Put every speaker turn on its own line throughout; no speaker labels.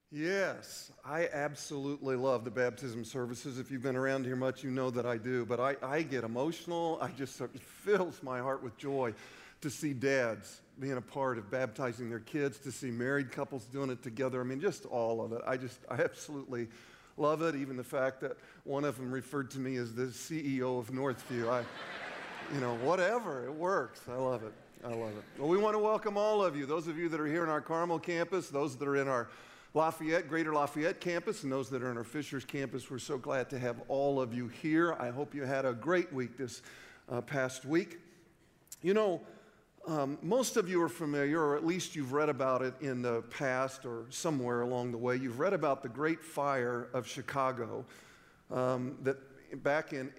Yes, I absolutely love the baptism services. If you've been around here much, you know that I do. But I get emotional. It fills my heart with joy to see dads being a part of baptizing their kids, to see married couples doing it together. I mean, just all of it. I absolutely love it. Even the fact that one of them referred to me as the CEO of Northview. Whatever, it works. I love it. I love it. Well, we want to welcome all of you. Those of you that are here in our Carmel campus, those that are in our Greater Lafayette campus, and those that are in our Fishers campus, we're so glad to have all of you here. I hope you had a great week this past week. Most of you are familiar, or at least you've read about it in the past or somewhere along the way. You've read about the Great Fire of Chicago that back in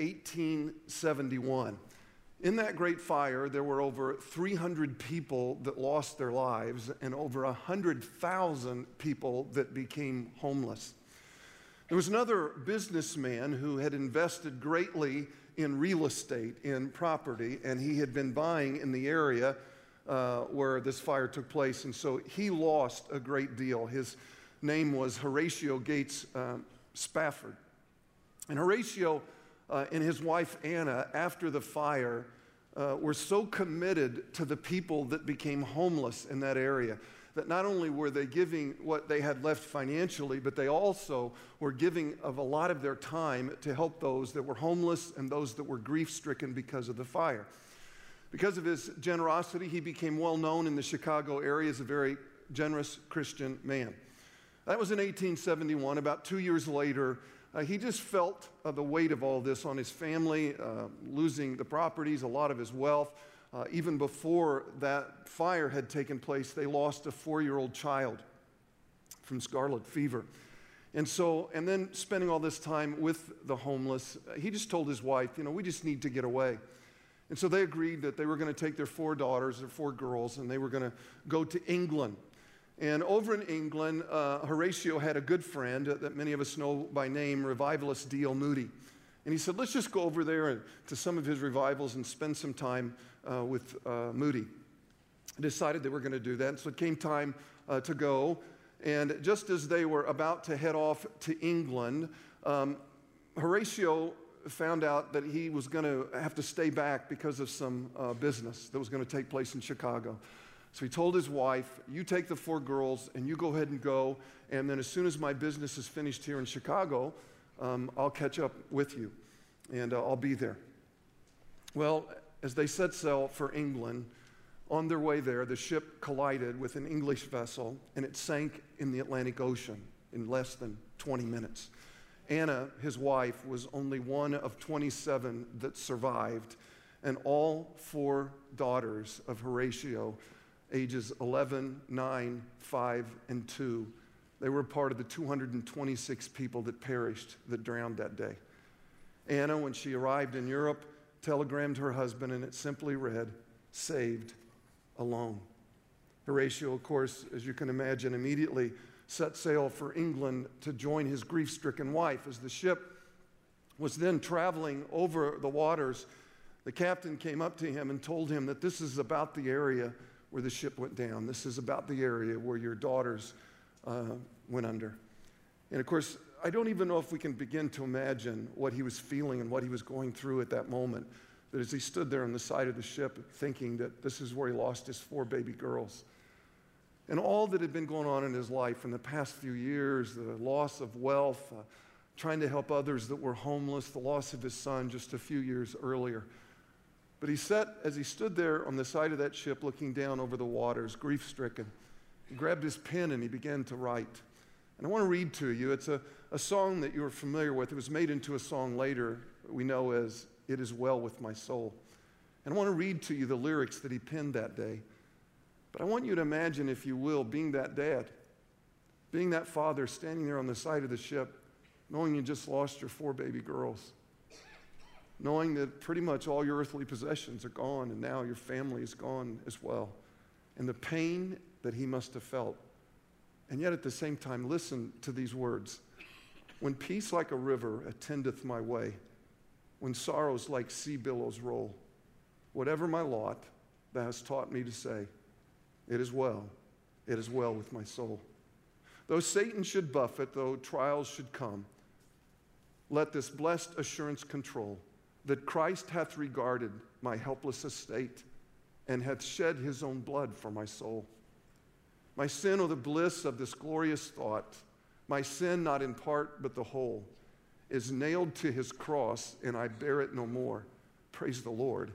1871. In that Great Fire, there were over 300 people that lost their lives and over 100,000 people that became homeless. There was another businessman who had invested greatly in real estate, in property, and he had been buying in the area where this fire took place, and so he lost a great deal. His name was Horatio Gates Spafford. And Horatio and his wife Anna, after the fire, were so committed to the people that became homeless in that area that not only were they giving what they had left financially, but they also were giving of a lot of their time to help those that were homeless and those that were grief-stricken because of the fire. Because of his generosity, he became well known in the Chicago area as a very generous Christian man. That was in 1871. About 2 years later, he just felt the weight of all this on his family, losing the properties, a lot of his wealth. Even before that fire had taken place, they lost a 4-year-old child from scarlet fever. And then spending all this time with the homeless, he just told his wife, we just need to get away. And so they agreed that they were going to take their 4 daughters, their 4 girls, and they were going to go to England. And over in England, Horatio had a good friend that many of us know by name, revivalist D.L. Moody. And he said, let's just go over there to some of his revivals and spend some time with Moody. Decided they were going to do that. And so it came time to go. And just as they were about to head off to England, Horatio found out that he was going to have to stay back because of some business that was going to take place in Chicago. So he told his wife, you take the 4 girls and you go ahead and go, and then as soon as my business is finished here in Chicago, I'll catch up with you, and I'll be there. Well, as they set sail for England, on their way there, the ship collided with an English vessel, and it sank in the Atlantic Ocean in less than 20 minutes. Anna, his wife, was only one of 27 that survived, and all 4 daughters of Horatio, ages 11, 9, 5, and 2. They were part of the 226 people that perished, that drowned that day. Anna, when she arrived in Europe, telegrammed her husband, and it simply read, saved alone. Horatio, of course, as you can imagine, immediately set sail for England to join his grief-stricken wife. As the ship was then traveling over the waters, the captain came up to him and told him that this is about the area where the ship went down. This is about the area where your daughters went under. And of course, I don't even know if we can begin to imagine what he was feeling and what he was going through at that moment. That as he stood there on the side of the ship thinking that this is where he lost his 4 baby girls. And all that had been going on in his life in the past few years, the loss of wealth, trying to help others that were homeless, the loss of his son just a few years earlier. But as he stood there on the side of that ship looking down over the waters, grief-stricken, he grabbed his pen and he began to write. And I want to read to you. It's a song that you're familiar with. It was made into a song later we know as It Is Well With My Soul. And I want to read to you the lyrics that he penned that day. But I want you to imagine, if you will, being that dad, being that father standing there on the side of the ship, knowing you just lost your 4 baby girls. Knowing that pretty much all your earthly possessions are gone and now your family is gone as well. And the pain that he must have felt. And yet at the same time, listen to these words. When peace like a river attendeth my way, when sorrows like sea billows roll, whatever my lot, thou hast taught me to say, it is well with my soul. Though Satan should buffet, though trials should come, let this blessed assurance control that Christ hath regarded my helpless estate and hath shed his own blood for my soul. My sin, oh, the bliss of this glorious thought, my sin not in part but the whole, is nailed to his cross, and I bear it no more. Praise the Lord,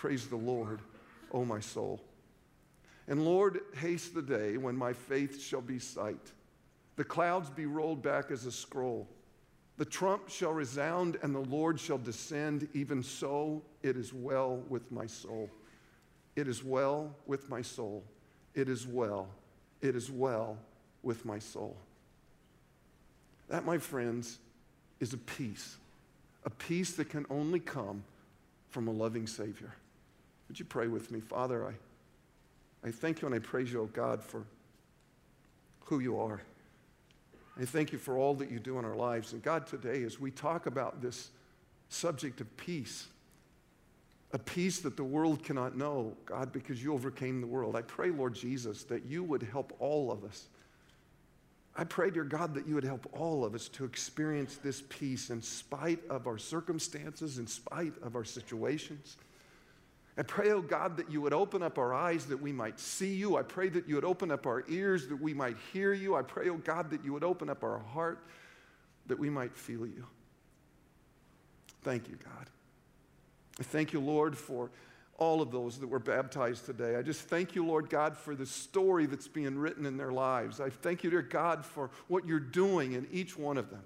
O my soul. And Lord, haste the day when my faith shall be sight. The clouds be rolled back as a scroll. The trump shall resound, and the Lord shall descend. Even so, it is well with my soul. It is well with my soul. It is well with my soul. That, my friends, is a peace that can only come from a loving Savior. Would you pray with me? Father, I thank you and I praise you, oh God, for who you are. I thank you for all that you do in our lives. And God, today, as we talk about this subject of peace, a peace that the world cannot know, God, because you overcame the world, I pray, Lord Jesus, that you would help all of us. I pray, dear God, that you would help all of us to experience this peace in spite of our circumstances, in spite of our situations. I pray, oh God, that you would open up our eyes that we might see you. I pray that you would open up our ears that we might hear you. I pray, oh God, that you would open up our heart that we might feel you. Thank you, God. I thank you, Lord, for all of those that were baptized today. I just thank you, Lord God, for the story that's being written in their lives. I thank you, dear God, for what you're doing in each one of them.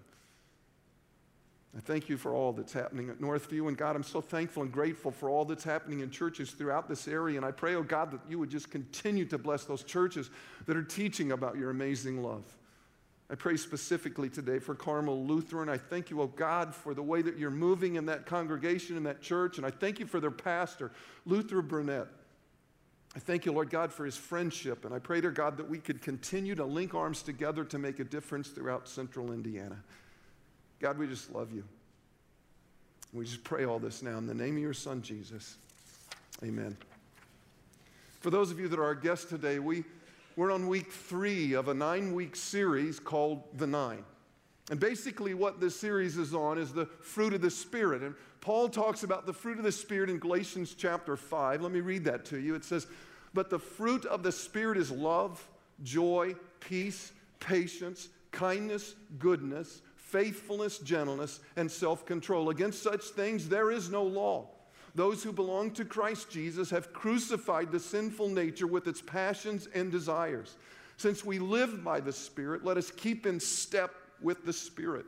I thank you for all that's happening at Northview. And God, I'm so thankful and grateful for all that's happening in churches throughout this area. And I pray, oh God, that you would just continue to bless those churches that are teaching about your amazing love. I pray specifically today for Carmel Lutheran. I thank you, oh God, for the way that you're moving in that congregation, in that church. And I thank you for their pastor, Luther Burnett. I thank you, Lord God, for his friendship. And I pray, dear God, that we could continue to link arms together to make a difference throughout central Indiana. God, we just love you. We just pray all this now in the name of your Son, Jesus. Amen. For those of you that are our guests today, we're on week 3 of a 9-week series called The Nine. And basically what this series is on is the fruit of the Spirit. And Paul talks about the fruit of the Spirit in Galatians chapter 5. Let me read that to you. It says, "But the fruit of the Spirit is love, joy, peace, patience, kindness, goodness, faithfulness, gentleness, and self-control. Against such things there is no law. Those who belong to Christ Jesus have crucified the sinful nature with its passions and desires. Since we live by the Spirit, let us keep in step with the Spirit."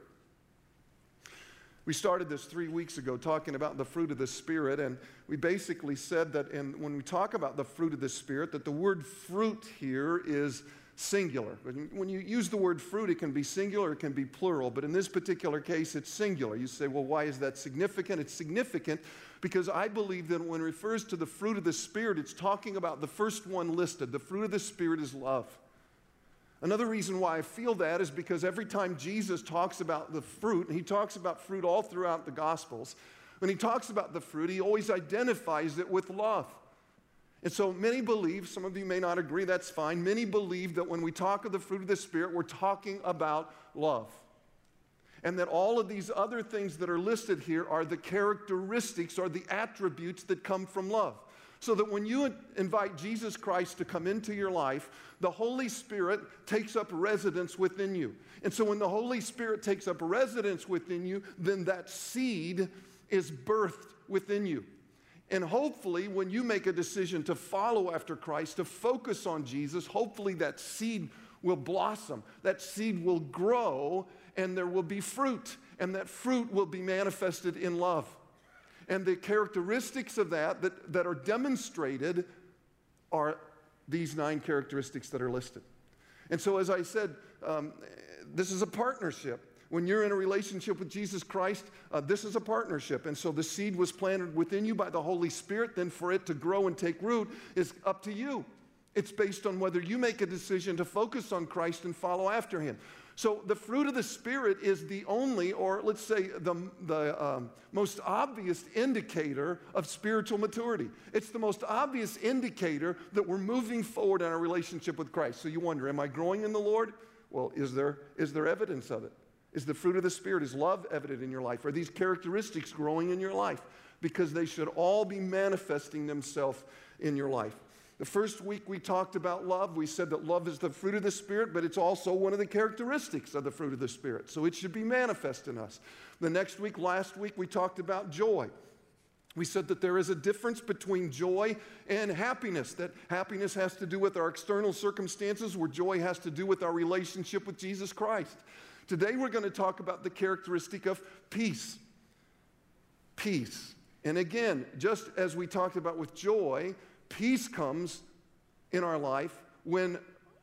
We started this 3 weeks ago talking about the fruit of the Spirit, and we basically said that when we talk about the fruit of the Spirit, that the word fruit here is singular. When you use the word fruit, it can be singular, it can be plural, but in this particular case, it's singular. You say, well, why is that significant? It's significant because I believe that when it refers to the fruit of the Spirit, it's talking about the first one listed. The fruit of the Spirit is love. Another reason why I feel that is because every time Jesus talks about the fruit, and he talks about fruit all throughout the Gospels, when he talks about the fruit, he always identifies it with love. And so many believe, some of you may not agree, that's fine. Many believe that when we talk of the fruit of the Spirit, we're talking about love. And that all of these other things that are listed here are the characteristics or the attributes that come from love. So that when you invite Jesus Christ to come into your life, the Holy Spirit takes up residence within you. And so when the Holy Spirit takes up residence within you, then that seed is birthed within you. And hopefully, when you make a decision to follow after Christ, to focus on Jesus, hopefully that seed will blossom, that seed will grow, and there will be fruit, and that fruit will be manifested in love. And the characteristics of that are demonstrated are these 9 characteristics that are listed. And so, as I said, this is a partnership. When you're in a relationship with Jesus Christ, this is a partnership. And so the seed was planted within you by the Holy Spirit. Then for it to grow and take root is up to you. It's based on whether you make a decision to focus on Christ and follow after him. So the fruit of the Spirit is the only, or let's say the most obvious indicator of spiritual maturity. It's the most obvious indicator that we're moving forward in our relationship with Christ. So you wonder, am I growing in the Lord? Well, is there evidence of it? Is the fruit of the Spirit, is love evident in your life? Are these characteristics growing in your life? Because they should all be manifesting themselves in your life. The first week we talked about love. We said that love is the fruit of the Spirit, but it's also one of the characteristics of the fruit of the Spirit. So it should be manifest in us. The next week, last week, we talked about joy. We said that there is a difference between joy and happiness, that happiness has to do with our external circumstances, where joy has to do with our relationship with Jesus Christ. Today we're going to talk about the characteristic of peace. Peace. And again, just as we talked about with joy, peace comes in our life when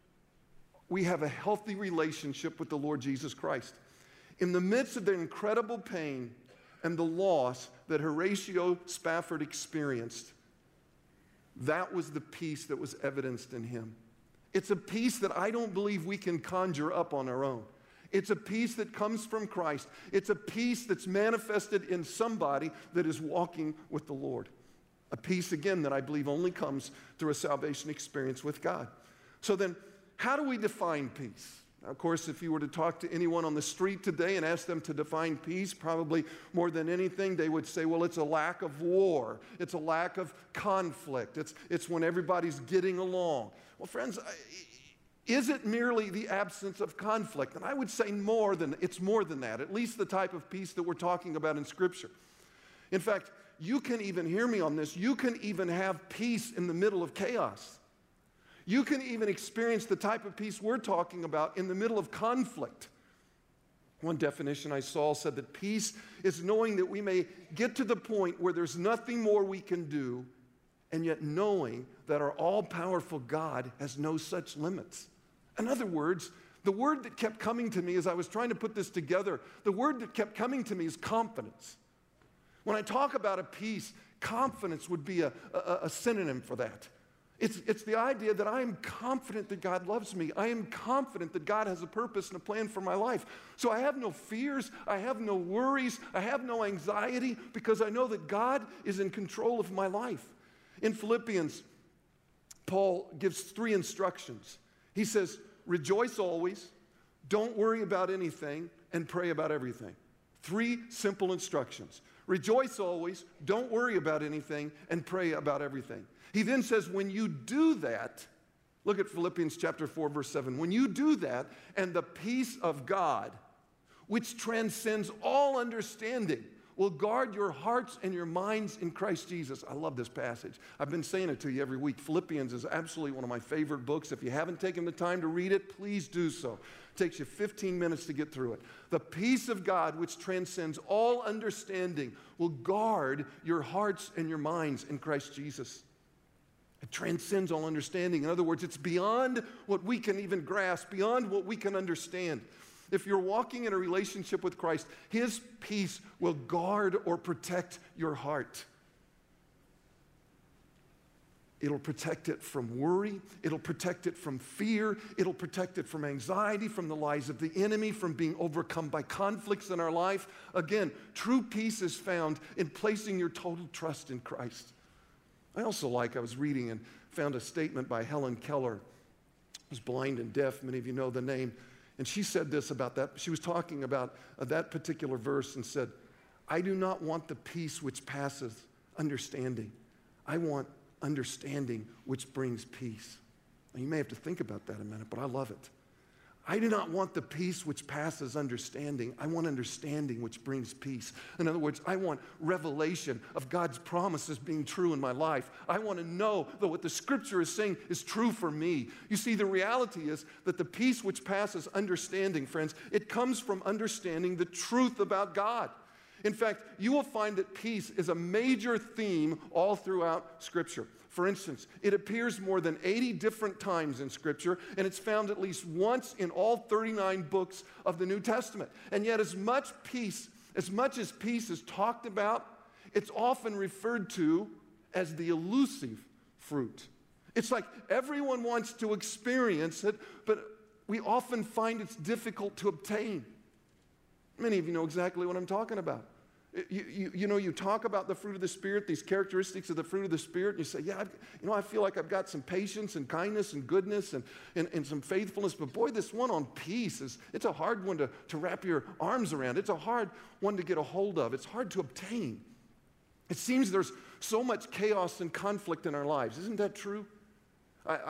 we have a healthy relationship with the Lord Jesus Christ. In the midst of the incredible pain and the loss that Horatio Spafford experienced, that was the peace that was evidenced in him. It's a peace that I don't believe we can conjure up on our own. It's a peace that comes from Christ. It's a peace that's manifested in somebody that is walking with the Lord. A peace, again, that I believe only comes through a salvation experience with God. So then, how do we define peace? Now, of course, if you were to talk to anyone on the street today and ask them to define peace, probably more than anything, they would say, well, it's a lack of war. It's a lack of conflict. It's when everybody's getting along. Well, friends, is it merely the absence of conflict? And I would say it's more than that, at least the type of peace that we're talking about in Scripture. In fact, you can even hear me on this. You can even have peace in the middle of chaos. You can even experience the type of peace we're talking about in the middle of conflict. One definition I saw said that peace is knowing that we may get to the point where there's nothing more we can do, and yet knowing that our all-powerful God has no such limits. In other words, the word that kept coming to me as I was trying to put this together, the word that kept coming to me is confidence. When I talk about a peace, confidence would be a synonym for that. It's the idea that I am confident that God loves me. I am confident that God has a purpose and a plan for my life. So I have no fears. I have no worries. I have no anxiety because I know that God is in control of my life. In Philippians, Paul gives 3 instructions. He says, rejoice always, don't worry about anything, and pray about everything. 3 simple instructions. Rejoice always, don't worry about anything, and pray about everything. He then says, when you do that, look at Philippians chapter 4, verse 7. When you do that, and the peace of God, which transcends all understanding, will guard your hearts and your minds in Christ Jesus. I love this passage. I've been saying it to you every week. Philippians is absolutely one of my favorite books. If you haven't taken the time to read it, please do so. It takes you 15 minutes to get through it. The peace of God, which transcends all understanding, will guard your hearts and your minds in Christ Jesus. It transcends all understanding. In other words, it's beyond what we can even grasp, beyond what we can understand. If you're walking in a relationship with Christ, His peace will guard or protect your heart. It'll protect it from worry. It'll protect it from fear. It'll protect it from anxiety, from the lies of the enemy, from being overcome by conflicts in our life. Again, true peace is found in placing your total trust in Christ. I was reading and found a statement by Helen Keller, who's blind and deaf. Many of you know the name. And she said this about that. She was talking about that particular verse and said, I do not want the peace which passes understanding. I want understanding which brings peace. Now, you may have to think about that a minute, but I love it. I do not want the peace which passes understanding. I want understanding which brings peace. In other words, I want revelation of God's promises being true in my life. I want to know that what the Scripture is saying is true for me. You see, the reality is that the peace which passes understanding, friends, it comes from understanding the truth about God. In fact, you will find that peace is a major theme all throughout Scripture. For instance, it appears more than 80 different times in Scripture, and it's found at least once in all 39 books of the New Testament. And yet, as much as peace is talked about, it's often referred to as the elusive fruit. It's like everyone wants to experience it, but we often find it's difficult to obtain. Many of you know exactly what I'm talking about. You talk about the fruit of the Spirit, these characteristics of the fruit of the Spirit, and you say, yeah, I feel like I've got some patience and kindness and goodness and some faithfulness, but boy, this one on peace, it's a hard one to wrap your arms around. It's a hard one to get a hold of. It's hard to obtain. It seems there's so much chaos and conflict in our lives. Isn't that true? I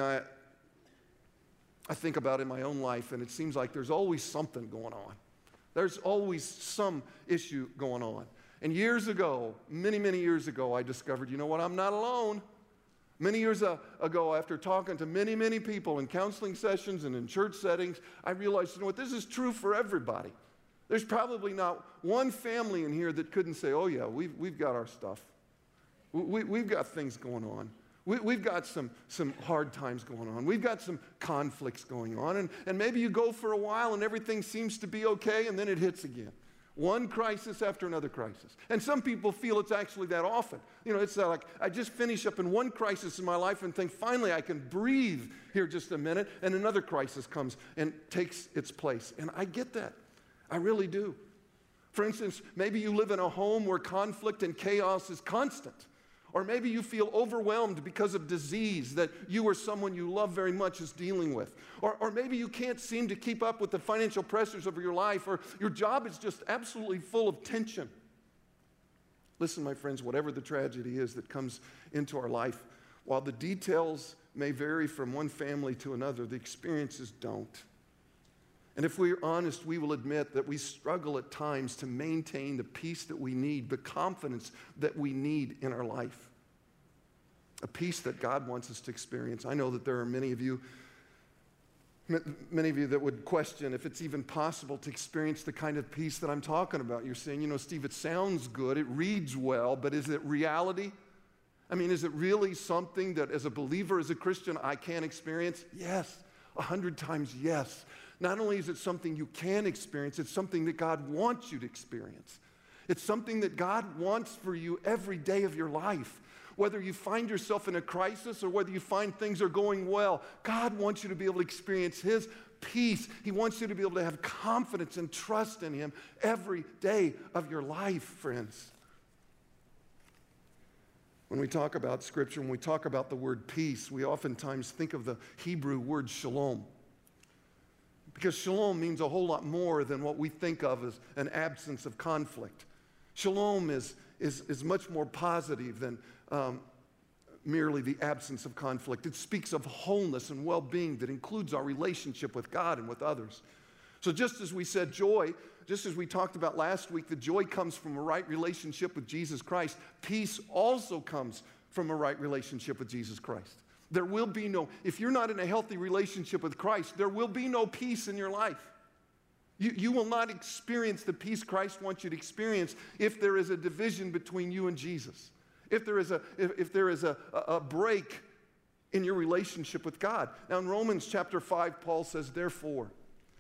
think about it in my own life, and it seems like there's always something going on. There's always some issue going on. And years ago, many, many years ago, I discovered, you know what, I'm not alone. Many years ago, after talking to many, many people in counseling sessions and in church settings, I realized, you know what, this is true for everybody. There's probably not one family in here that couldn't say, oh yeah, we've got our stuff. We've got things going on. We've got some hard times going on. We've got some conflicts going on. And maybe you go for a while and everything seems to be okay, and then it hits again. One crisis after another crisis. And some people feel it's actually that often. You know, it's like I just finish up in one crisis in my life and think, finally, I can breathe here just a minute, and another crisis comes and takes its place. And I get that. I really do. For instance, maybe you live in a home where conflict and chaos is constant. Or maybe you feel overwhelmed because of disease that you or someone you love very much is dealing with. Or maybe you can't seem to keep up with the financial pressures of your life, or your job is just absolutely full of tension. Listen, my friends, whatever the tragedy is that comes into our life, while the details may vary from one family to another, the experiences don't. And if we're honest, we will admit that we struggle at times to maintain the peace that we need, the confidence that we need in our life. A peace that God wants us to experience. I know that there are many of you that would question if it's even possible to experience the kind of peace that I'm talking about. You're saying, you know, Steve, it sounds good, it reads well, but is it reality? I mean, is it really something that as a believer, as a Christian, I can experience? Yes, 100 times yes. Not only is it something you can experience, it's something that God wants you to experience. It's something that God wants for you every day of your life. Whether you find yourself in a crisis or whether you find things are going well, God wants you to be able to experience His peace. He wants you to be able to have confidence and trust in Him every day of your life, friends. When we talk about Scripture, when we talk about the word peace, we oftentimes think of the Hebrew word shalom. Because shalom means a whole lot more than what we think of as an absence of conflict. Shalom is much more positive than merely the absence of conflict. It speaks of wholeness and well-being that includes our relationship with God and with others. So just as we said joy, just as we talked about last week, the joy comes from a right relationship with Jesus Christ. Peace also comes from a right relationship with Jesus Christ. There will be if you're not in a healthy relationship with Christ, there will be no peace in your life. You will not experience the peace Christ wants you to experience if there is a division between you and Jesus. If there is a break in your relationship with God. Now in Romans chapter 5, Paul says, therefore,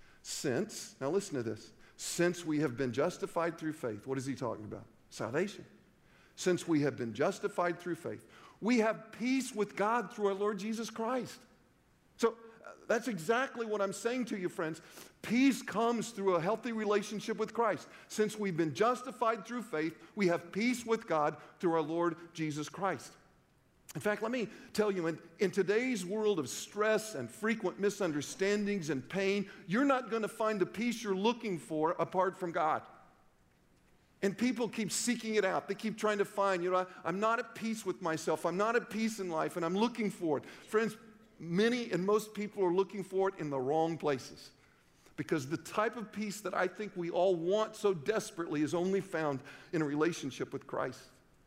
now listen to this, since we have been justified through faith, what is he talking about? Salvation. Since we have been justified through faith, we have peace with God through our Lord Jesus Christ. So that's exactly what I'm saying to you, friends. Peace comes through a healthy relationship with Christ. Since we've been justified through faith, we have peace with God through our Lord Jesus Christ. In fact, let me tell you, in today's world of stress and frequent misunderstandings and pain, you're not going to find the peace you're looking for apart from God. And people keep seeking it out. They keep trying to find, I'm not at peace with myself. I'm not at peace in life, and I'm looking for it. Friends, many and most people are looking for it in the wrong places. Because the type of peace that I think we all want so desperately is only found in a relationship with Christ.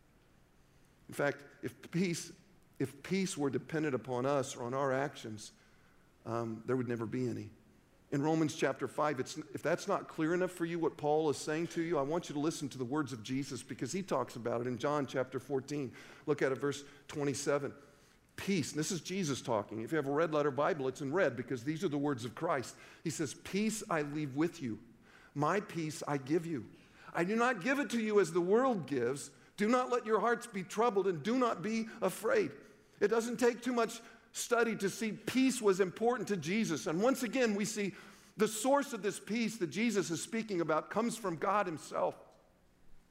In fact, if peace were dependent upon us or on our actions, there would never be any. In Romans chapter 5, if that's not clear enough for you, what Paul is saying to you, I want you to listen to the words of Jesus because he talks about it in John chapter 14. Look at it, verse 27. Peace, and this is Jesus talking. If you have a red letter Bible, it's in red because these are the words of Christ. He says, peace I leave with you. My peace I give you. I do not give it to you as the world gives. Do not let your hearts be troubled and do not be afraid. It doesn't take too much study to see peace was important to Jesus. And once again, we see the source of this peace that Jesus is speaking about comes from God himself.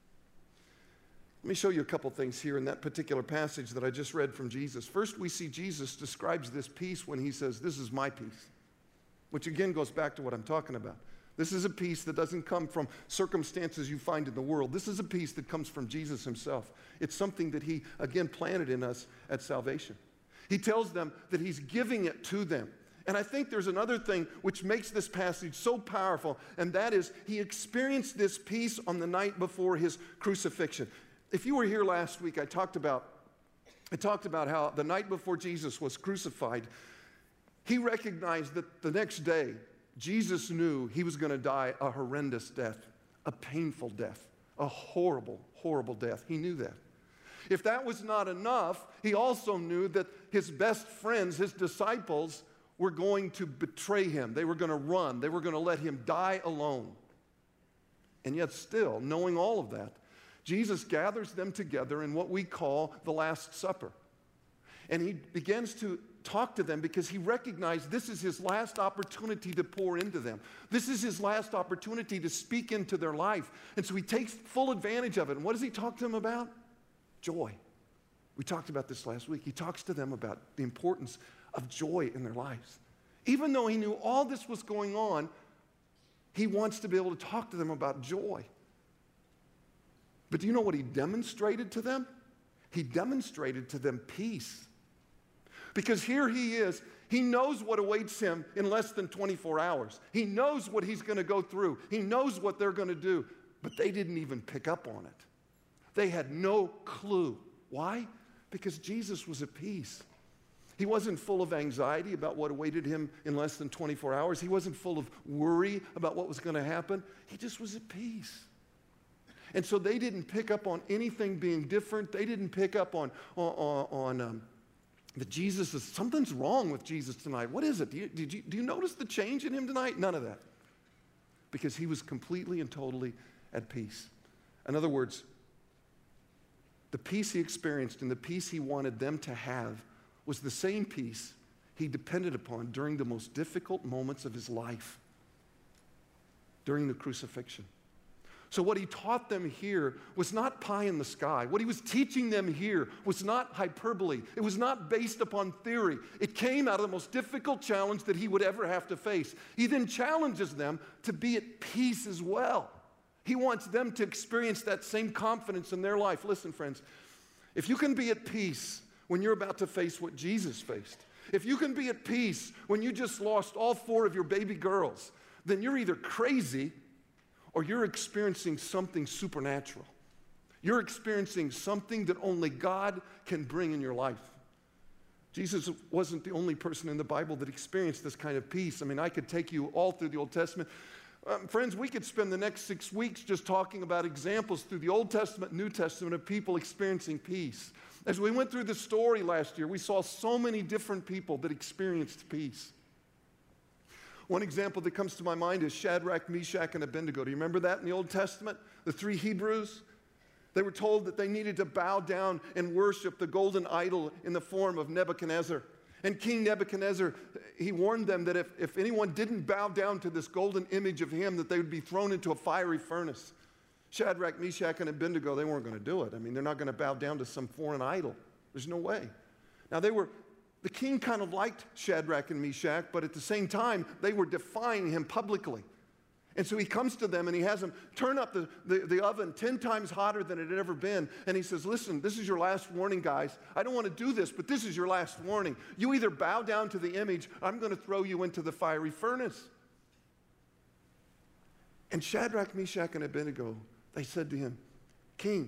Let me show you a couple things here in that particular passage that I just read from Jesus. First, we see Jesus describes this peace when he says, "This is my peace," which again goes back to what I'm talking about. This is a peace that doesn't come from circumstances you find in the world. This is a peace that comes from Jesus himself. It's something that he, again, planted in us at salvation. He tells them that he's giving it to them. And I think there's another thing which makes this passage so powerful, and that is he experienced this peace on the night before his crucifixion. If you were here last week, I talked about how the night before Jesus was crucified, he recognized that the next day, Jesus knew he was going to die a horrendous death, a painful death, a horrible, horrible death. He knew that. If that was not enough, he also knew that his best friends, his disciples, were going to betray him. They were going to run. They were going to let him die alone. And yet still, knowing all of that, Jesus gathers them together in what we call the Last Supper. And he begins to talk to them because he recognized this is his last opportunity to pour into them. This is his last opportunity to speak into their life. And so he takes full advantage of it. And what does he talk to them about? Joy. We talked about this last week. He talks to them about the importance of joy in their lives. Even though he knew all this was going on, he wants to be able to talk to them about joy. But do you know what he demonstrated to them? He demonstrated to them peace. Because here he is, he knows what awaits him in less than 24 hours. He knows what he's going to go through. He knows what they're going to do. But they didn't even pick up on it. They had no clue. Why? Because Jesus was at peace. He wasn't full of anxiety about what awaited him in less than 24 hours. He wasn't full of worry about what was going to happen. He just was at peace. And so they didn't pick up on anything being different. They didn't pick up on that Jesus is, something's wrong with Jesus tonight. What is it? Do you notice the change in him tonight? None of that. Because he was completely and totally at peace. In other words, the peace he experienced and the peace he wanted them to have was the same peace he depended upon during the most difficult moments of his life, during the crucifixion. So what he taught them here was not pie in the sky. What he was teaching them here was not hyperbole. It was not based upon theory. It came out of the most difficult challenge that he would ever have to face. He then challenges them to be at peace as well. He wants them to experience that same confidence in their life. Listen, friends, if you can be at peace when you're about to face what Jesus faced, if you can be at peace when you just lost all 4 of your baby girls, then you're either crazy or you're experiencing something supernatural. You're experiencing something that only God can bring in your life. Jesus wasn't the only person in the Bible that experienced this kind of peace. I mean, I could take you all through the Old Testament. Friends, we could spend the next 6 weeks just talking about examples through the Old Testament, New Testament of people experiencing peace. As we went through the story last year, we saw so many different people that experienced peace. One example that comes to my mind is Shadrach, Meshach, and Abednego. Do you remember that in the Old Testament? The 3 Hebrews? They were told that they needed to bow down and worship the golden idol in the form of Nebuchadnezzar. And King Nebuchadnezzar, he warned them that if anyone didn't bow down to this golden image of him, that they would be thrown into a fiery furnace. Shadrach, Meshach, and Abednego, they weren't going to do it. I mean, they're not going to bow down to some foreign idol. There's no way. Now, the king kind of liked Shadrach and Meshach, but at the same time, they were defying him publicly. And so he comes to them and he has them turn up the oven 10 times hotter than it had ever been. And he says, listen, this is your last warning, guys. I don't want to do this, but this is your last warning. You either bow down to the image, or I'm going to throw you into the fiery furnace. And Shadrach, Meshach, and Abednego, they said to him, King,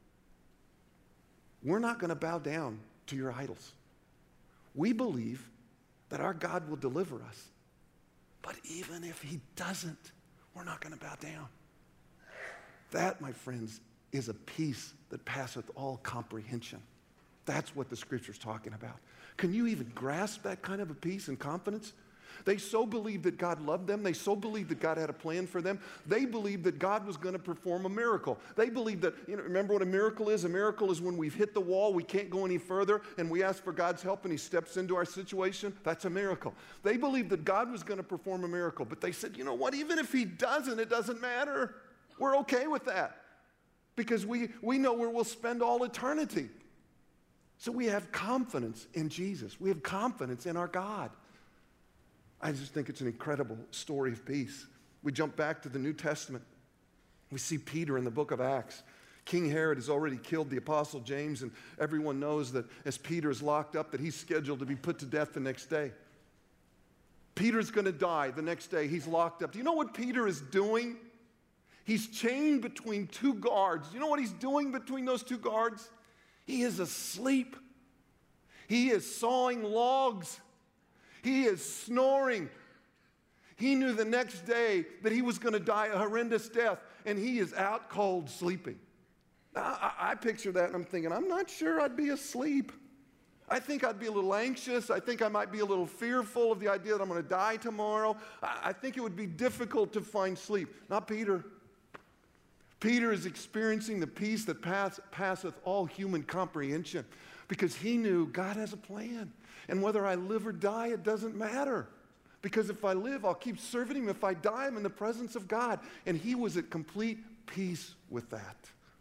we're not going to bow down to your idols. We believe that our God will deliver us. But even if he doesn't, we're not going to bow down. That, my friends, is a peace that passeth all comprehension. That's what the Scripture's talking about. Can you even grasp that kind of a peace and confidence? They so believed that God loved them. They so believed that God had a plan for them. They believed that God was going to perform a miracle. They believed that, remember what a miracle is? A miracle is when we've hit the wall, we can't go any further, and we ask for God's help and he steps into our situation. That's a miracle. They believed that God was going to perform a miracle, but they said, you know what? Even if he doesn't, it doesn't matter. We're okay with that. because we know where we'll spend all eternity. So we have confidence in Jesus. We have confidence in our God. I just think it's an incredible story of peace. We jump back to the New Testament. We see Peter in the book of Acts. King Herod has already killed the apostle James, and everyone knows that as Peter is locked up, that he's scheduled to be put to death the next day. Peter's going to die the next day. He's locked up. Do you know what Peter is doing? He's chained between two guards. Do you know what he's doing between those two guards? He is asleep. He is sawing logs. He is snoring. He knew the next day that he was going to die a horrendous death, and he is out cold sleeping. Now, I picture that, and I'm thinking, I'm not sure I'd be asleep. I think I'd be a little anxious. I think I might be a little fearful of the idea that I'm going to die tomorrow. I think it would be difficult to find sleep. Not Peter. Peter is experiencing the peace that passeth all human comprehension because he knew God has a plan. And whether I live or die, it doesn't matter. Because if I live, I'll keep serving him. If I die, I'm in the presence of God. And he was at complete peace with that.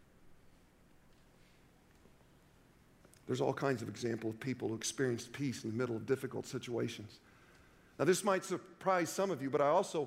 There's all kinds of examples of people who experienced peace in the middle of difficult situations. Now, this might surprise some of you, but I want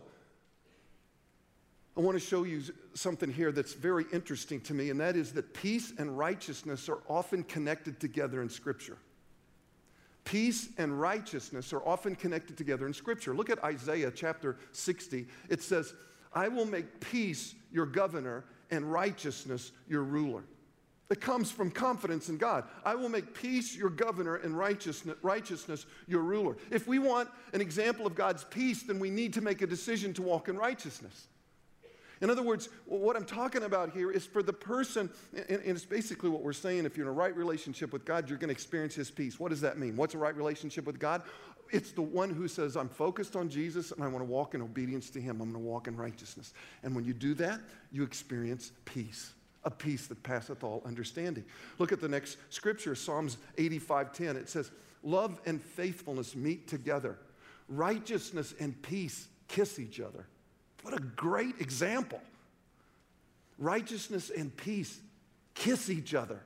to show you something here that's very interesting to me, and that is that peace and righteousness are often connected together in Scripture. Peace and righteousness are often connected together in Scripture. Look at Isaiah chapter 60. It says, I will make peace your governor and righteousness your ruler. It comes from confidence in God. I will make peace your governor and righteousness your ruler. If we want an example of God's peace, then we need to make a decision to walk in righteousness. In other words, what I'm talking about here is for the person, and it's basically what we're saying, if you're in a right relationship with God, you're going to experience his peace. What does that mean? What's a right relationship with God? It's the one who says, I'm focused on Jesus and I want to walk in obedience to him. I'm going to walk in righteousness. And when you do that, you experience peace. A peace that passeth all understanding. Look at the next scripture, Psalms 85:10. It says, love and faithfulness meet together. Righteousness and peace kiss each other. What a great example. Righteousness and peace kiss each other.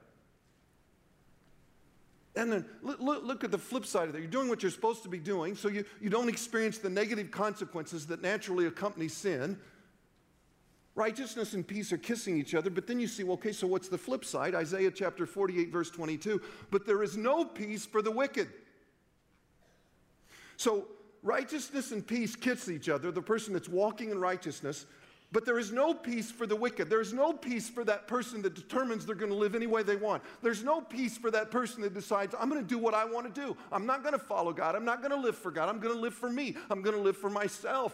And then look at the flip side of that. You're doing what you're supposed to be doing, so you don't experience the negative consequences that naturally accompany sin. Righteousness and peace are kissing each other, but then you see, well, okay, so what's the flip side? Isaiah chapter 48, verse 22. But there is no peace for the wicked. So righteousness and peace kiss each other, the person that's walking in righteousness, but there is no peace for the wicked. There is no peace for that person that determines they're going to live any way they want. There's no peace for that person that decides, I'm going to do what I want to do. I'm not going to follow God. I'm not going to live for God. I'm going to live for me. I'm going to live for myself.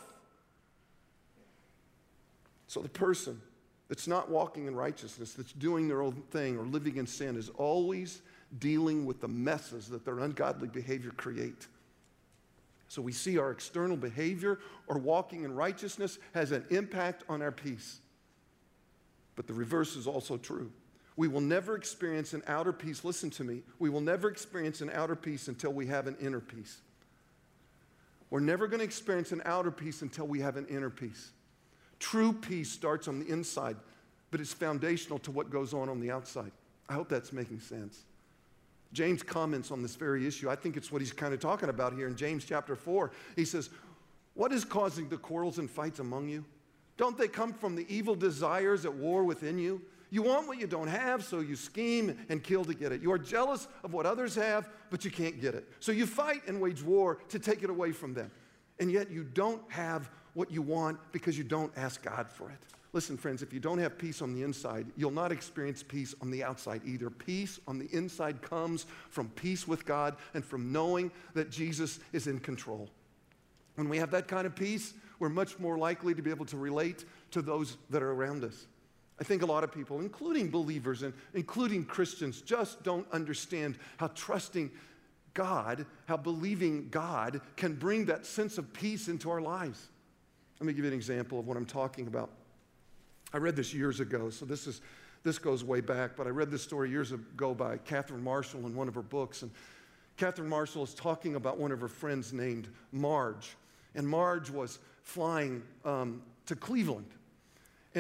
So the person that's not walking in righteousness, that's doing their own thing or living in sin, is always dealing with the messes that their ungodly behavior create. So we see our external behavior or walking in righteousness has an impact on our peace. But the reverse is also true. We will never experience an outer peace. Listen to me. We will never experience an outer peace until we have an inner peace. We're never going to experience an outer peace until we have an inner peace. True peace starts on the inside, but it's foundational to what goes on the outside. I hope that's making sense. James comments on this very issue. I think it's what he's kind of talking about here in James chapter 4. He says, what is causing the quarrels and fights among you? Don't they come from the evil desires at war within you? You want what you don't have, so you scheme and kill to get it. You are jealous of what others have, but you can't get it. So you fight and wage war to take it away from them. And yet you don't have what you want because you don't ask God for it. Listen, friends, if you don't have peace on the inside, you'll not experience peace on the outside either. Peace on the inside comes from peace with God and from knowing that Jesus is in control. When we have that kind of peace, we're much more likely to be able to relate to those that are around us. I think a lot of people, including believers and including Christians, just don't understand how trusting God, how believing God can bring that sense of peace into our lives. Let me give you an example of what I'm talking about. I read this years ago, so this goes way back, but I read this story years ago by Catherine Marshall in one of her books. And Catherine Marshall is talking about one of her friends named Marge. And Marge was flying to Cleveland. And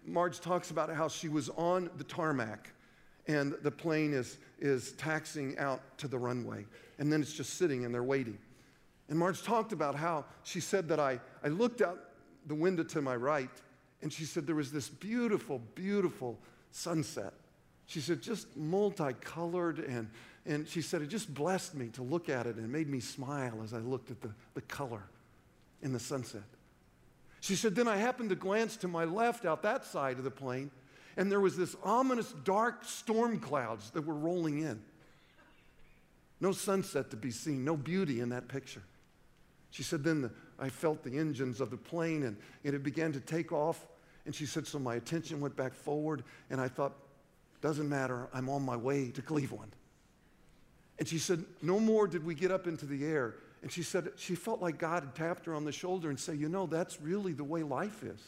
Marge talks about how she was on the tarmac and the plane is taxiing out to the runway. And then it's just sitting and they're waiting. And Marge talked about how she said that I looked out the window to my right, and she said there was this beautiful, beautiful sunset. She said just multicolored, and she said it just blessed me to look at it and made me smile as I looked at the color in the sunset. She said, then I happened to glance to my left out that side of the plane, and there was this ominous dark storm clouds that were rolling in. No sunset to be seen, no beauty in that picture. She said, then I felt the engines of the plane, and it began to take off. And she said, so my attention went back forward, and I thought, doesn't matter, I'm on my way to Cleveland. And she said, no more did we get up into the air. And she said she felt like God had tapped her on the shoulder and said, you know, that's really the way life is.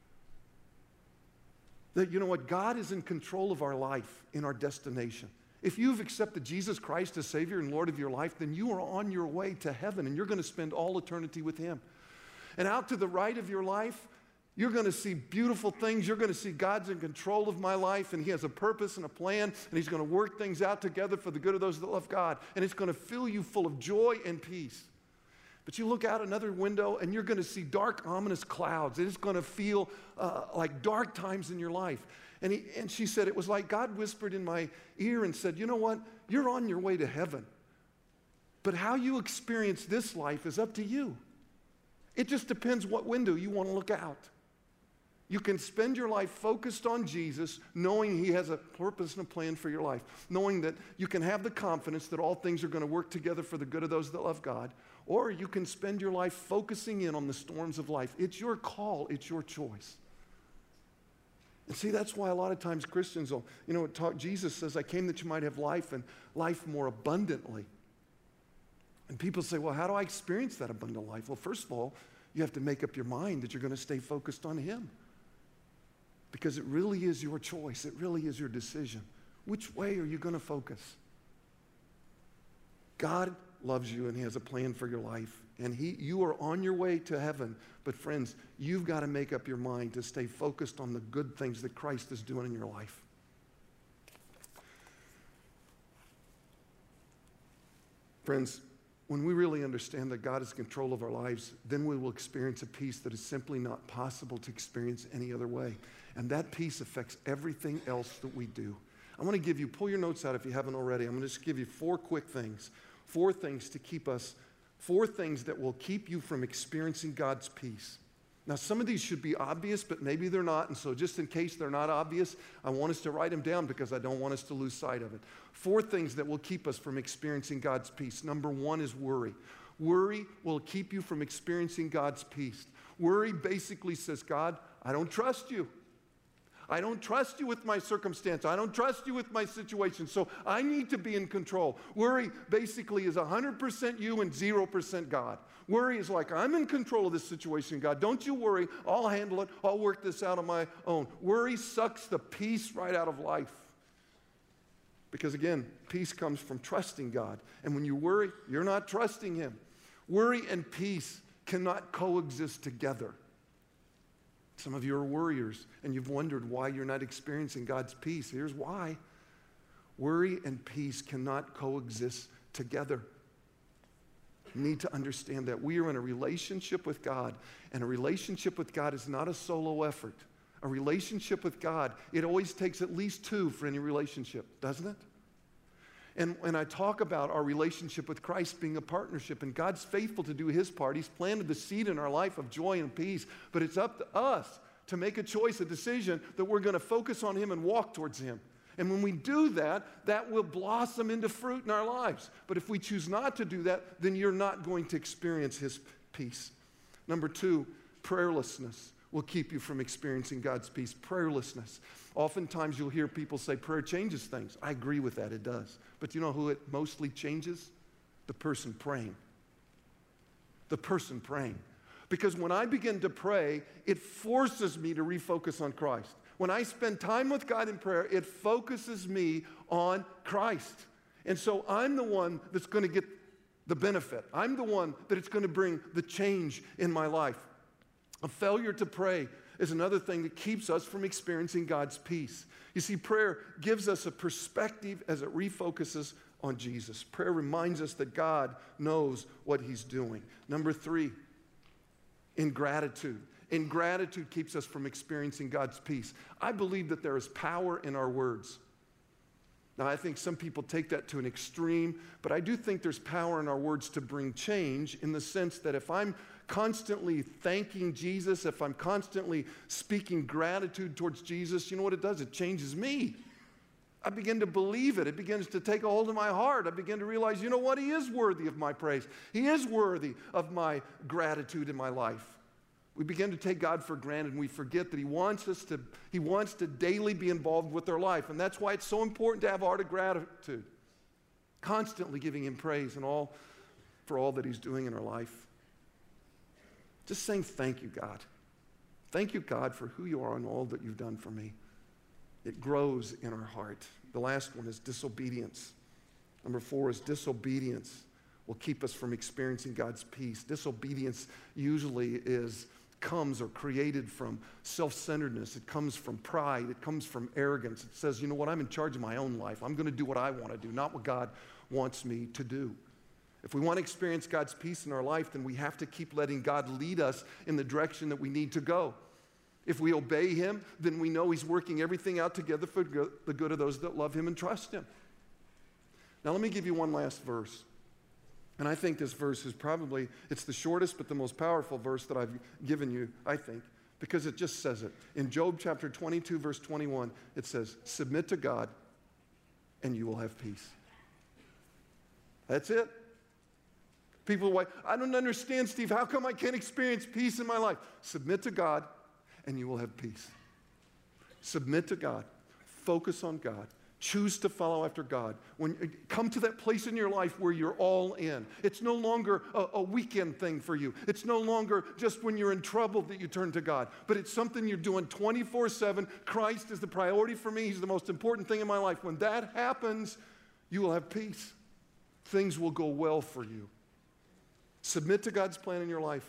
That, you know what, God is in control of our life, in our destination. If you've accepted Jesus Christ as Savior and Lord of your life, then you are on your way to heaven, and you're going to spend all eternity with Him. And out to the right of your life, you're going to see beautiful things. You're going to see God's in control of my life, and He has a purpose and a plan, and He's going to work things out together for the good of those that love God. And it's going to fill you full of joy and peace. But you look out another window, and you're going to see dark, ominous clouds. It is going to feel like dark times in your life. And she said, it was like God whispered in my ear and said, you know what? You're on your way to heaven. But how you experience this life is up to you. It just depends what window you want to look out. You can spend your life focused on Jesus, knowing He has a purpose and a plan for your life, knowing that you can have the confidence that all things are going to work together for the good of those that love God, or you can spend your life focusing in on the storms of life. It's your call. It's your choice. And see, that's why a lot of times Christians will, Jesus says, I came that you might have life and life more abundantly. And people say, well, how do I experience that abundant life? Well, first of all, you have to make up your mind that you're going to stay focused on Him. Because it really is your choice. It really is your decision. Which way are you going to focus? God loves you and He has a plan for your life. And you are on your way to heaven. But friends, you've got to make up your mind to stay focused on the good things that Christ is doing in your life. Friends, when we really understand that God is in control of our lives, then we will experience a peace that is simply not possible to experience any other way. And that peace affects everything else that we do. I want to give you, pull your notes out if you haven't already. I'm going to just give you 4 quick things. 4 things to keep us, 4 things that will keep you from experiencing God's peace. Now, some of these should be obvious, but maybe they're not. And so just in case they're not obvious, I want us to write them down because I don't want us to lose sight of it. 4 things that will keep us from experiencing God's peace. Number 1 is worry. Worry will keep you from experiencing God's peace. Worry basically says, God, I don't trust you. I don't trust you with my circumstance. I don't trust you with my situation. So I need to be in control. Worry basically is 100% you and 0% God. Worry is like, I'm in control of this situation, God. Don't you worry. I'll handle it. I'll work this out on my own. Worry sucks the peace right out of life. Because again, peace comes from trusting God. And when you worry, you're not trusting Him. Worry and peace cannot coexist together. Some of you are worriers, and you've wondered why you're not experiencing God's peace. Here's why. Worry and peace cannot coexist together. You need to understand that we are in a relationship with God, and a relationship with God is not a solo effort. A relationship with God, it always takes at least 2 for any relationship, doesn't it? And when I talk about our relationship with Christ being a partnership, and God's faithful to do His part, He's planted the seed in our life of joy and peace, but it's up to us to make a choice, a decision that we're going to focus on Him and walk towards Him. And when we do that, that will blossom into fruit in our lives. But if we choose not to do that, then you're not going to experience His peace. Number 2, prayerlessness will keep you from experiencing God's peace. Prayerlessness. Oftentimes you'll hear people say prayer changes things. I agree with that, it does. But you know who it mostly changes? The person praying. The person praying. Because when I begin to pray, it forces me to refocus on Christ. When I spend time with God in prayer, it focuses me on Christ. And so I'm the one that's going to get the benefit. I'm the one that it's going to bring the change in my life. A failure to pray is another thing that keeps us from experiencing God's peace. You see, prayer gives us a perspective as it refocuses on Jesus. Prayer reminds us that God knows what he's doing. Number 3, ingratitude. Ingratitude keeps us from experiencing God's peace. I believe that there is power in our words. Now, I think some people take that to an extreme, but I do think there's power in our words to bring change, in the sense that if I'm constantly thanking Jesus, if I'm constantly speaking gratitude towards Jesus, you know what it does? It changes me. I begin to believe it. It begins to take a hold of my heart. I begin to realize, you know what? He is worthy of my praise. He is worthy of my gratitude in my life. We begin to take God for granted, and we forget that He wants to daily be involved with our life. And that's why it's so important to have a heart of gratitude, constantly giving Him praise for all that He's doing in our life. Just saying, thank you, God. Thank you, God, for who you are and all that you've done for me. It grows in our heart. The last one is disobedience. Number 4 is disobedience will keep us from experiencing God's peace. Disobedience usually comes or created from self-centeredness. It comes from pride. It comes from arrogance. It says, you know what, I'm in charge of my own life. I'm going to do what I want to do, not what God wants me to do. If we want to experience God's peace in our life, then we have to keep letting God lead us in the direction that we need to go. If we obey Him, then we know He's working everything out together for the good of those that love Him and trust Him. Now let me give you one last verse. And I think this verse is it's the shortest but the most powerful verse that I've given you, I think, because it just says it. In Job chapter 22, verse 21, it says, submit to God and you will have peace. That's it. People are like, I don't understand, Steve. How come I can't experience peace in my life? Submit to God and you will have peace. Submit to God. Focus on God. Choose to follow after God. Come to that place in your life where you're all in. It's no longer a weekend thing for you. It's no longer just when you're in trouble that you turn to God, but it's something you're doing 24/7. Christ is the priority for me. He's the most important thing in my life. When that happens, you will have peace. Things will go well for you. Submit to God's plan in your life.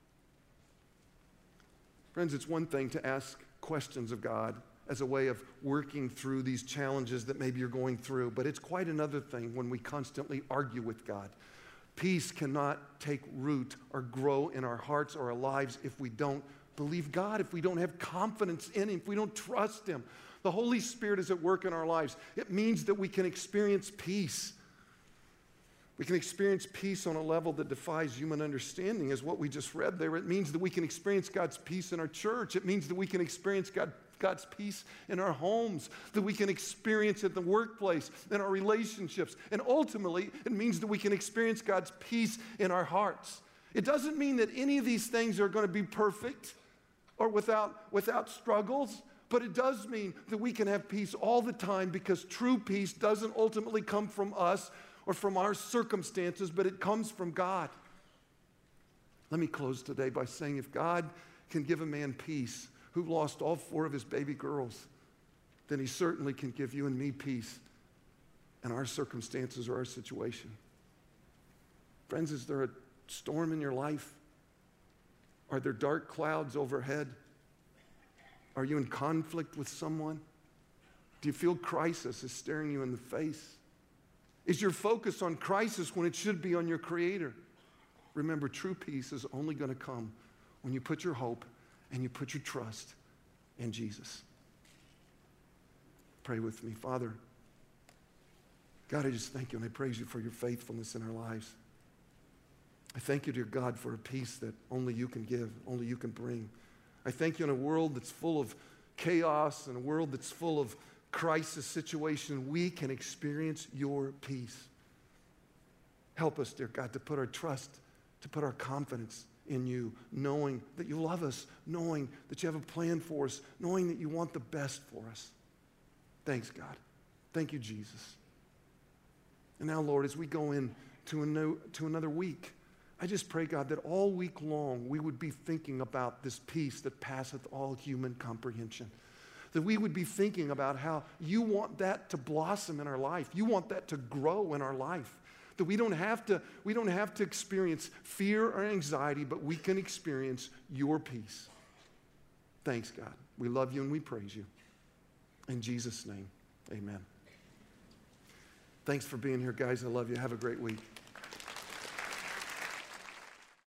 Friends, it's one thing to ask questions of God as a way of working through these challenges that maybe you're going through, but it's quite another thing when we constantly argue with God. Peace cannot take root or grow in our hearts or our lives if we don't believe God, if we don't have confidence in Him, if we don't trust Him. The Holy Spirit is at work in our lives. It means that we can experience peace. We can experience peace on a level that defies human understanding, is what we just read there. It means that we can experience God's peace in our church. It means that we can experience God's peace in our homes, that we can experience it in the workplace, in our relationships. And ultimately, it means that we can experience God's peace in our hearts. It doesn't mean that any of these things are going to be perfect or without struggles, but it does mean that we can have peace all the time, because true peace doesn't ultimately come from us or from our circumstances, but it comes from God. Let me close today by saying, if God can give a man peace who lost all 4 of his baby girls, then He certainly can give you and me peace in our circumstances or our situation. Friends, is there a storm in your life? Are there dark clouds overhead? Are you in conflict with someone? Do you feel crisis is staring you in the face? Is your focus on crisis when it should be on your Creator? Remember, true peace is only going to come when you put your hope and you put your trust in Jesus. Pray with me. Father, God, I just thank you and I praise you for your faithfulness in our lives. I thank you, dear God, for a peace that only you can give, only you can bring. I thank you in a world that's full of chaos, in a world that's full of crisis situation, we can experience your peace. Help us, dear God, to put our trust, to put our confidence in you, knowing that you love us, knowing that you have a plan for us, knowing that you want the best for us. Thanks, God. Thank you, Jesus. And now, Lord, as we go into another week, I just pray, God, that all week long we would be thinking about this peace that passeth all human comprehension. That we would be thinking about how you want that to blossom in our life. You want that to grow in our life. That we don't have to experience fear or anxiety, but we can experience your peace. Thanks, God. We love you and we praise you. In Jesus' name, amen. Thanks for being here, guys. I love you. Have a great week.